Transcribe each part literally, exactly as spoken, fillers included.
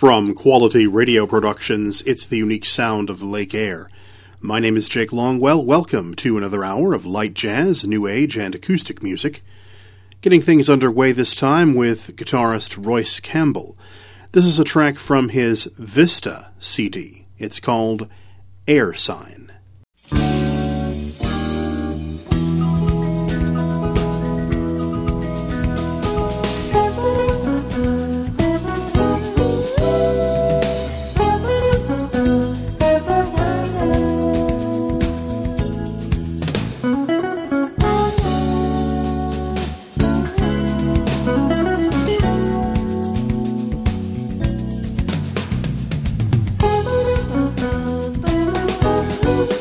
From Quality Radio Productions, it's the unique sound of Lake Air. My name is Jake Longwell. Welcome to another hour of light jazz, new age, and acoustic music. Getting things underway this time with guitarist Royce Campbell. This is a track from his Vista C D. It's called Air Sign. Thank you.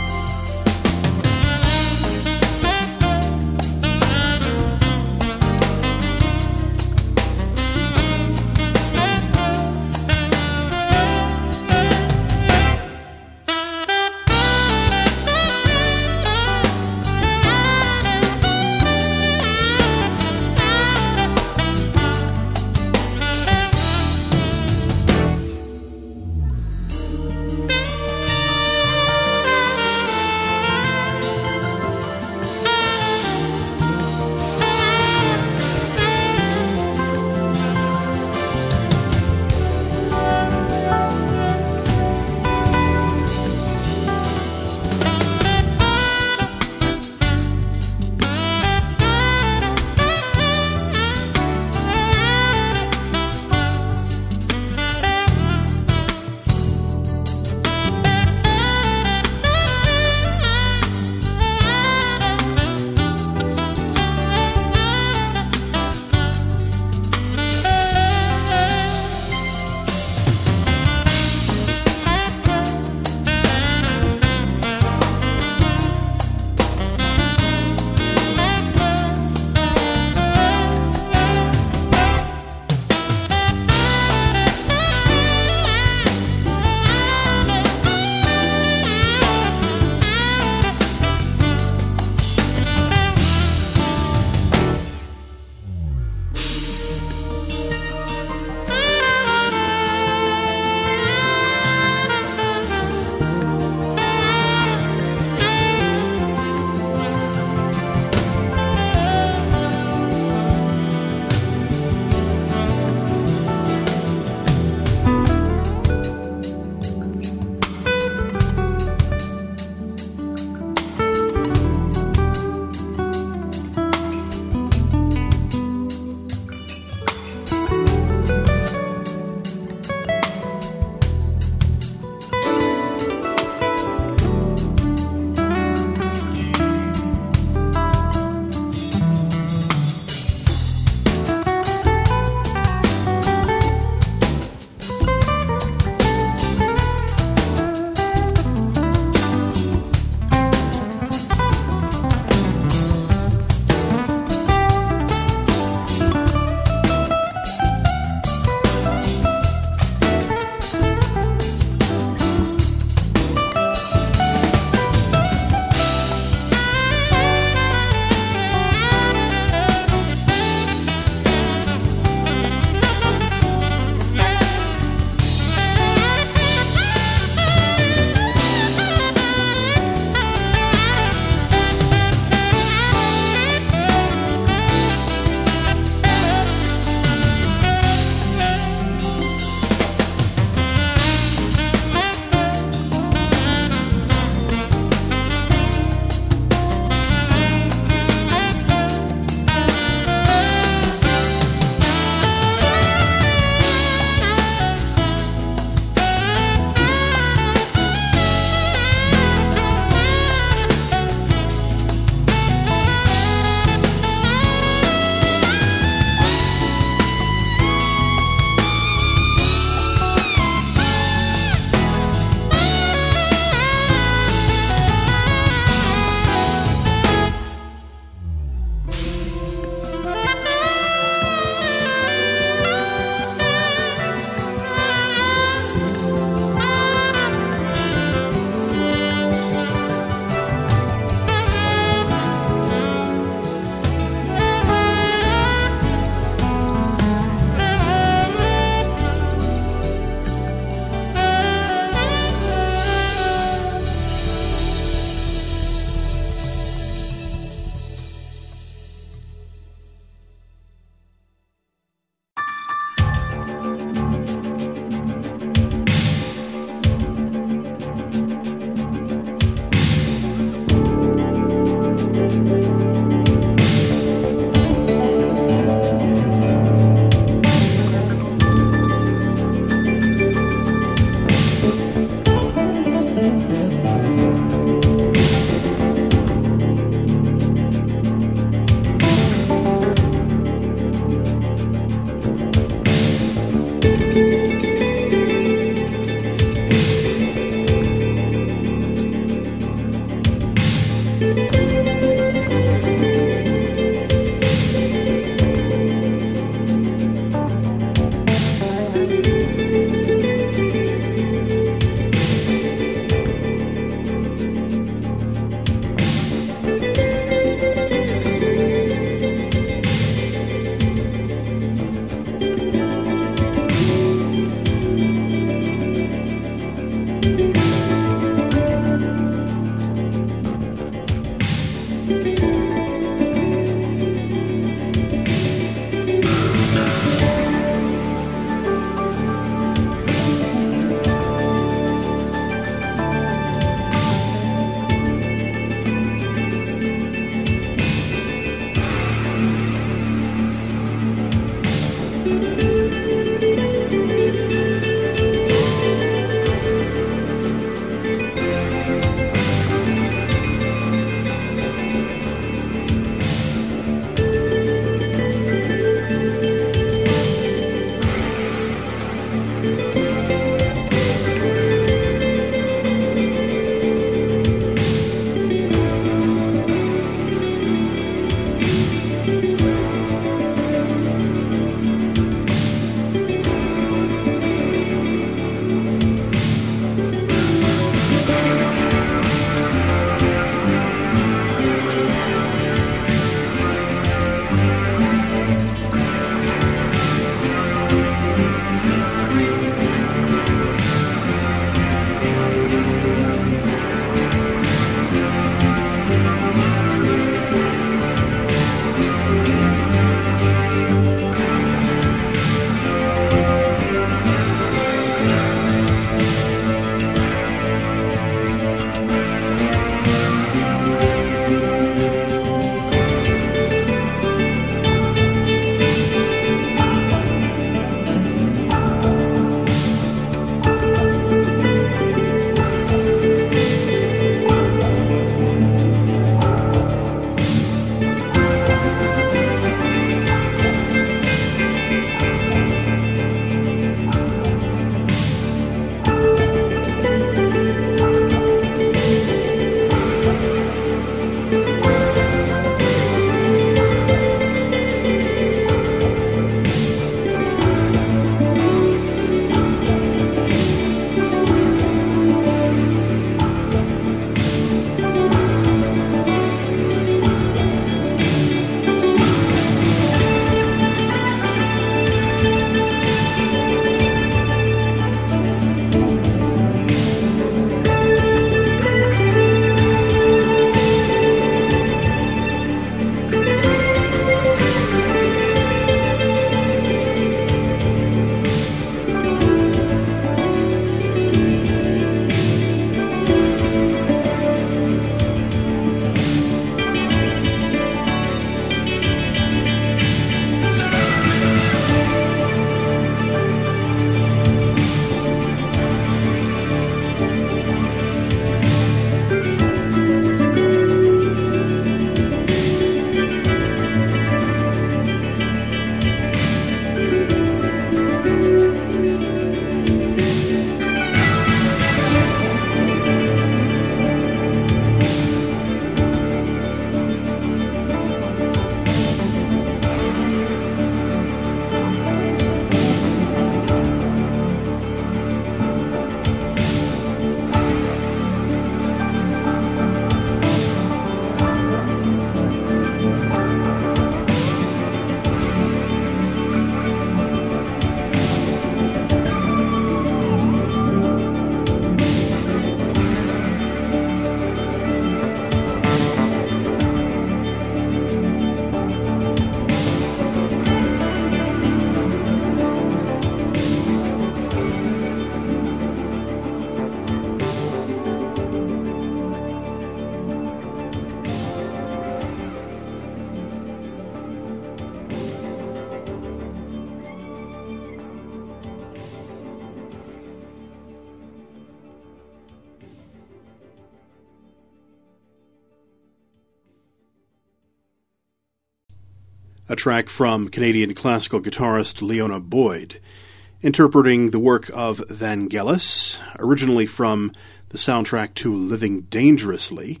a track from Canadian classical guitarist Leona Boyd, interpreting the work of Vangelis, originally from the soundtrack to Living Dangerously,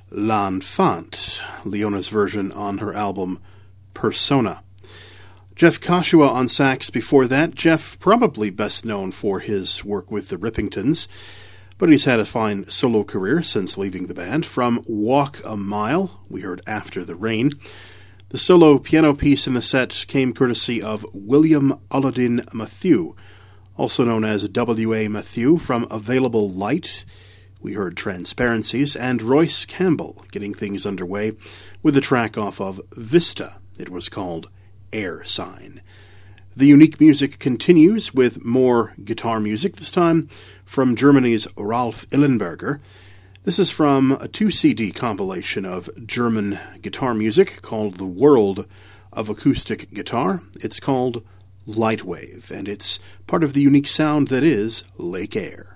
L'Enfant, Leona's version on her album Persona. Jeff Kashua on sax before that. Jeff probably best known for his work with the Rippingtons, but he's had a fine solo career since leaving the band. From Walk a Mile, we heard After the Rain. The solo piano piece in the set came courtesy of William Aladdin Mathieu, also known as W A. Mathieu, from Available Light. We heard Transparencies, and Royce Campbell getting things underway with a track off of Vista. It was called Air Sign. The unique music continues with more guitar music, this time from Germany's Ralf Illenberger. This is from a two-C D compilation of German guitar music called The World of Acoustic Guitar. It's called Lightwave, and it's part of the unique sound that is Lake Air.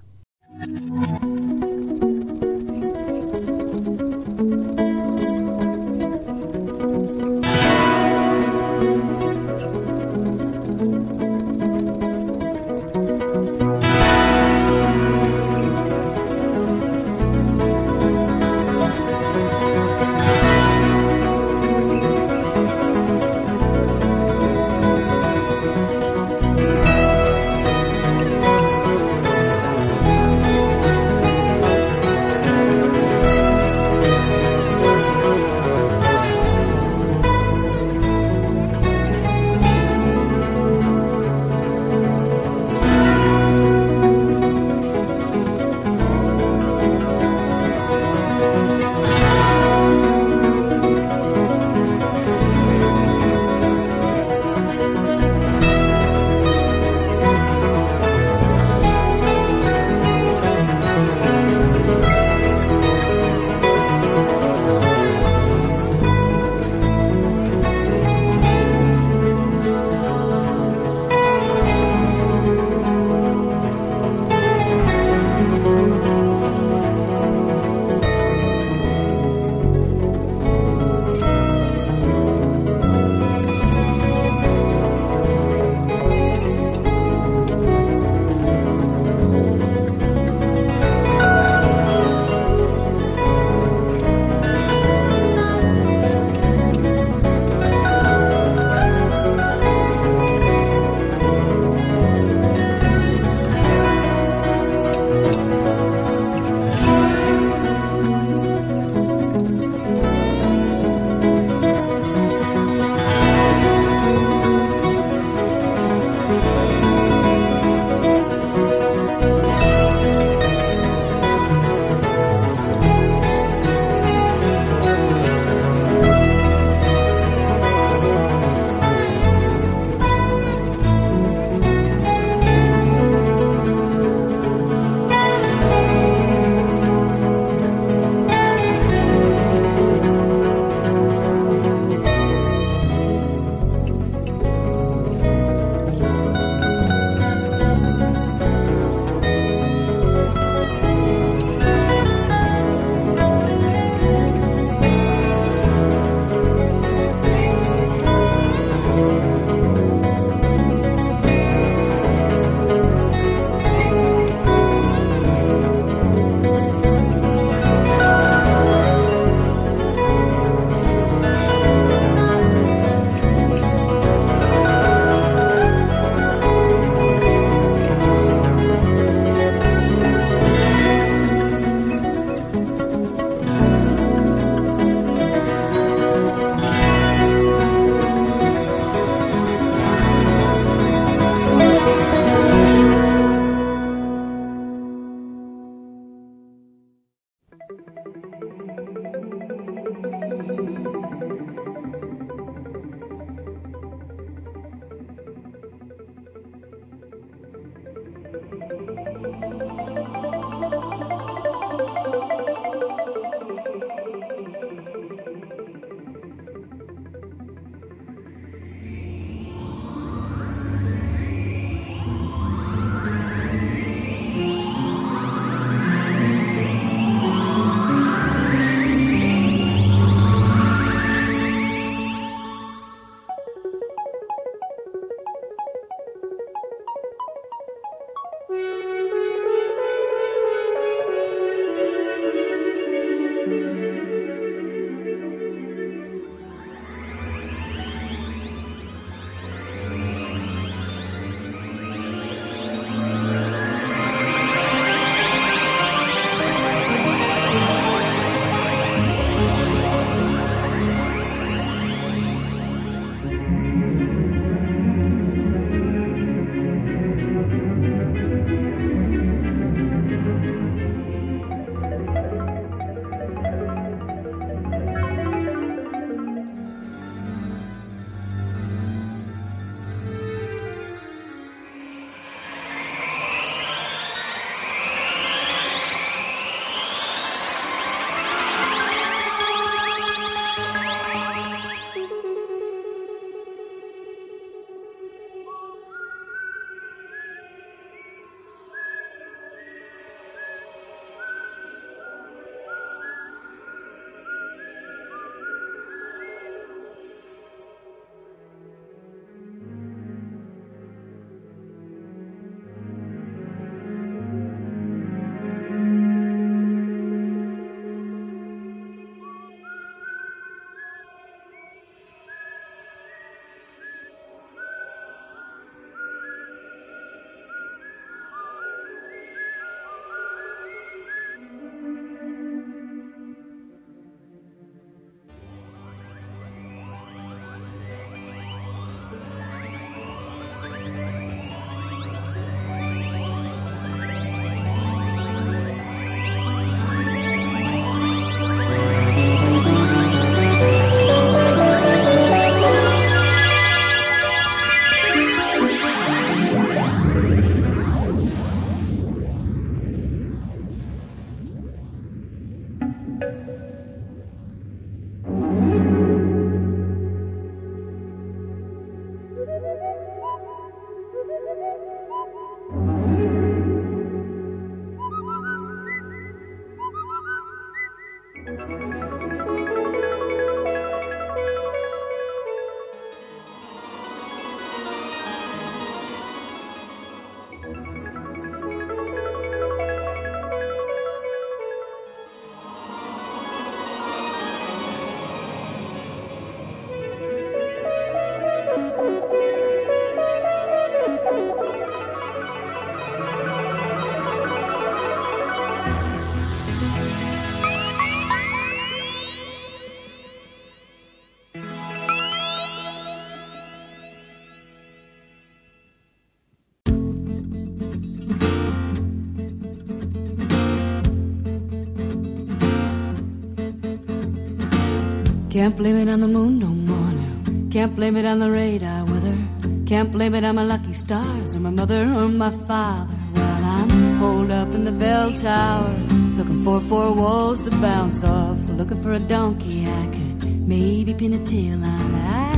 Can't blame it on the moon no more now. Can't blame it on the radar weather. Can't blame it on my lucky stars or my mother or my father. Well, I'm holed up in the bell tower, looking for four walls to bounce off, looking for a donkey I could maybe pin a tail on. I,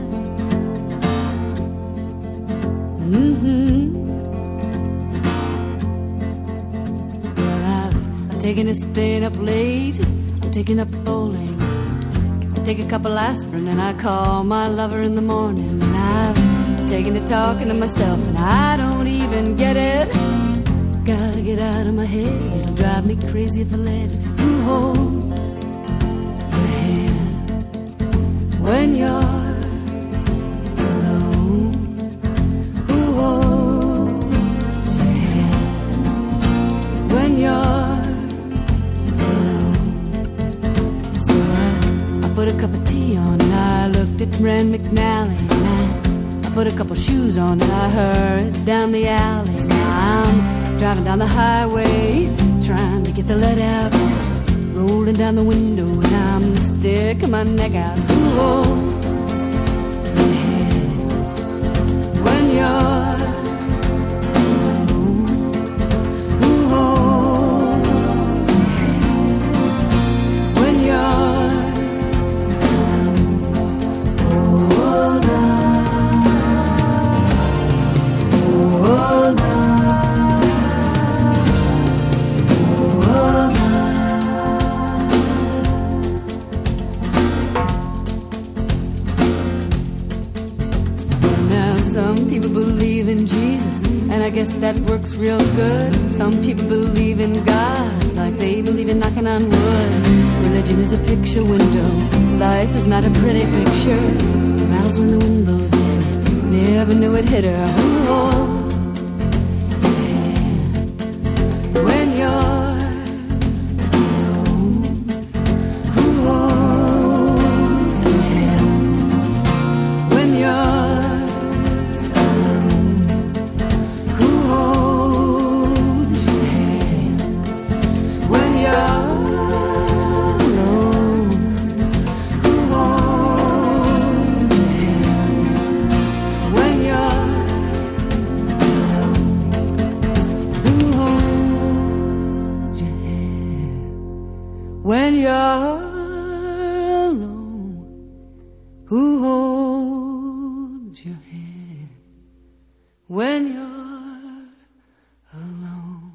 mm-hmm. Well, I've, I've taken to staying up late. I'm taking up bowling. Take a couple aspirin and I call my lover in the morning. And I've taken to talking to myself and I don't even get it. Gotta get out of my head, it'll drive me crazy if I let it. Who holds your hand when you're alone? Who holds your hand when you're put a cup of tea on and I looked at Rand McNally and I, I put a couple shoes on and I hurried down the alley. Now I'm driving down the highway trying to get the lead out, rolling down the window and I'm sticking my neck out. Who holds your hand when you're alone? looks real good. Some people believe in God like they believe in knocking on wood. Religion is a picture window. Life is not a pretty picture. It rattles when the wind blows in it. Never knew it hit her. Who holds your hand when you're alone? Who holds your hand when you're when you're alone, who holds your hand when you're alone?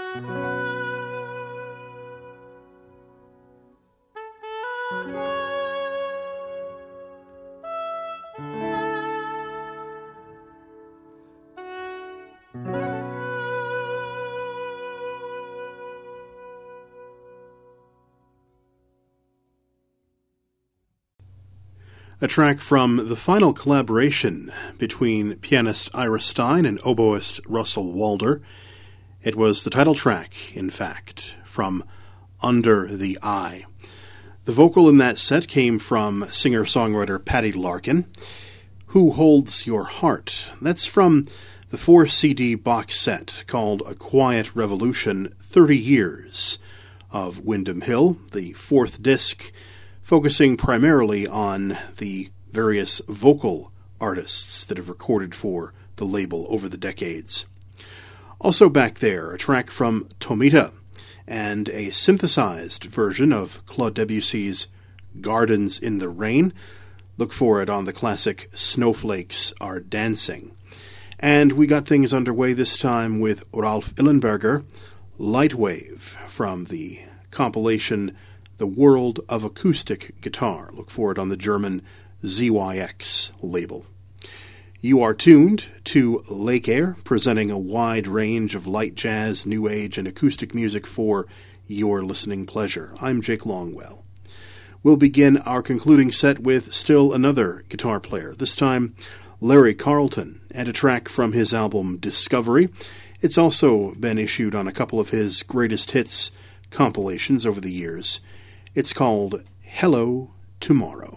A track from the final collaboration between pianist Ira Stein and oboist Russell Walder. It was the title track, in fact, from Under the Eye. The vocal in that set came from singer-songwriter Patty Larkin. Who Holds Your Heart? That's from the four C D box set called A Quiet Revolution, thirty years of Windham Hill, the fourth disc, focusing primarily on the various vocal artists that have recorded for the label over the decades. Also back there, a track from Tomita and a synthesized version of Claude Debussy's Gardens in the Rain. Look for it on the classic Snowflakes Are Dancing. And we got things underway this time with Ralph Illenberger, Lightwave, from the compilation The World of Acoustic Guitar. Look for it on the German Z Y X label. You are tuned to Lake Air, presenting a wide range of light jazz, new age, and acoustic music for your listening pleasure. I'm Jake Longwell. We'll begin our concluding set with still another guitar player, this time Larry Carlton, and a track from his album Discovery. It's also been issued on a couple of his greatest hits compilations over the years. It's called Hello Tomorrow.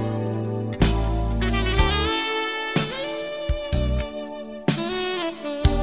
Thank you.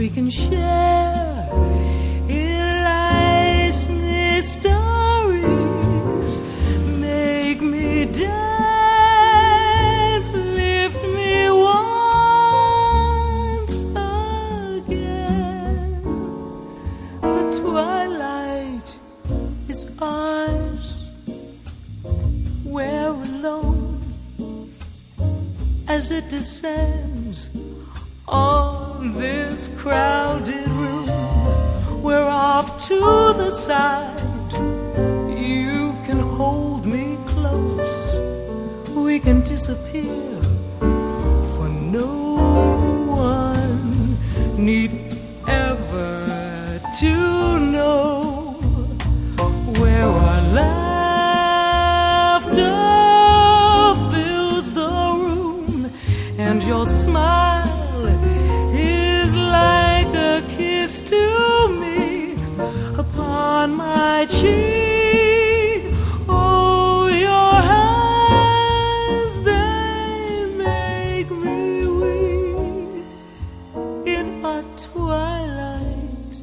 we can share in life's mysteries. Make me dance, lift me once again. The twilight is ours, we're alone as it descends on this crowded room. We're off to the side, you can hold me close, we can disappear, for no one need ever to know where our laughter fills the room, and your smile is like a kiss to me upon my cheek. Oh, your hands, they make me weak in a twilight.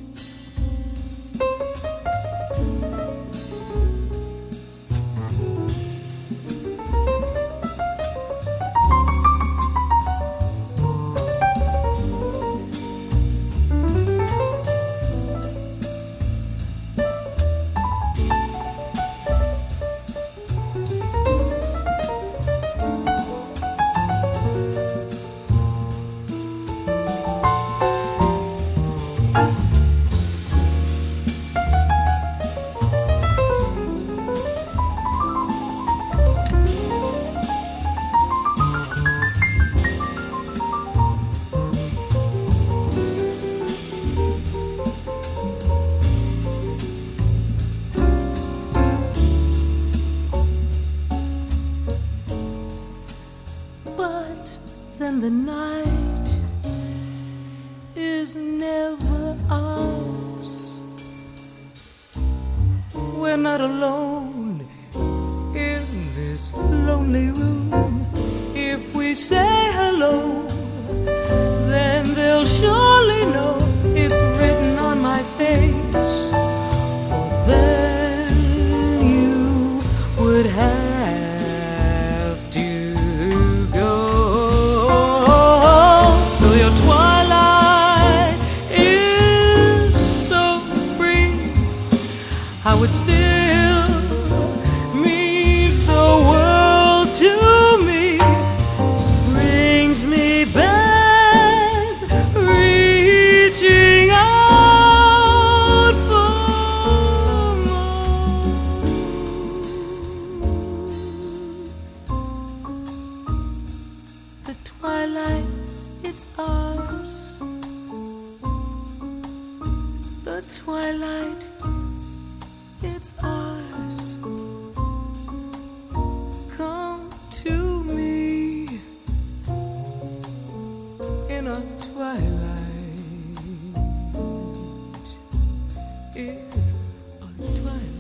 But then the night is never ours. We're not alone in this lonely room. If we say hello, then they'll surely know it's written on my face. For then you would have how it still means the world to me, brings me back, reaching out for more. The twilight, it's ours. The twilight, it's ours. Come to me in a twilight, in a twilight.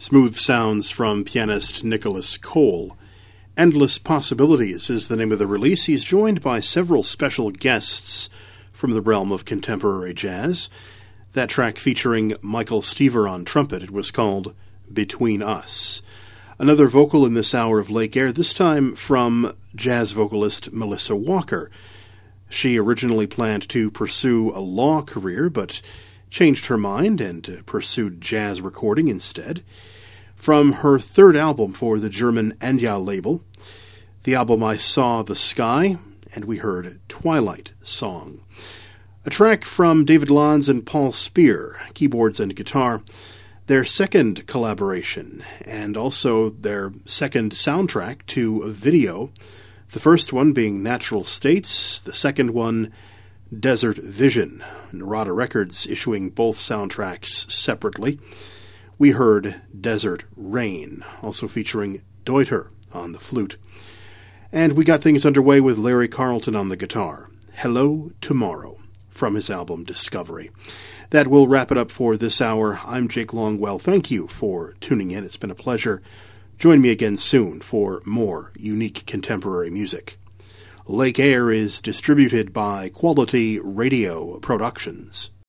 Smooth sounds from pianist Nicholas Cole. Endless Possibilities is the name of the release. He's joined by several special guests from the realm of contemporary jazz. That track featuring Michael Stever on trumpet, it was called Between Us. Another vocal in this hour of Lake Air, this time from jazz vocalist Melissa Walker. She originally planned to pursue a law career, but changed her mind and pursued jazz recording instead. From her third album for the German Enya label, the album I Saw the Sky, and we heard Twilight Song. A track from David Lanz and Paul Spear, keyboards and guitar, their second collaboration, and also their second soundtrack to a video, the first one being Natural States, the second one Desert Vision, Narada Records issuing both soundtracks separately. We heard Desert Rain, also featuring Deuter on the flute. And we got things underway with Larry Carlton on the guitar. Hello Tomorrow, from his album Discovery. That will wrap it up for this hour. I'm Jake Longwell. Thank you for tuning in. It's been a pleasure. Join me again soon for more unique contemporary music. Lake Air is distributed by Quality Radio Productions.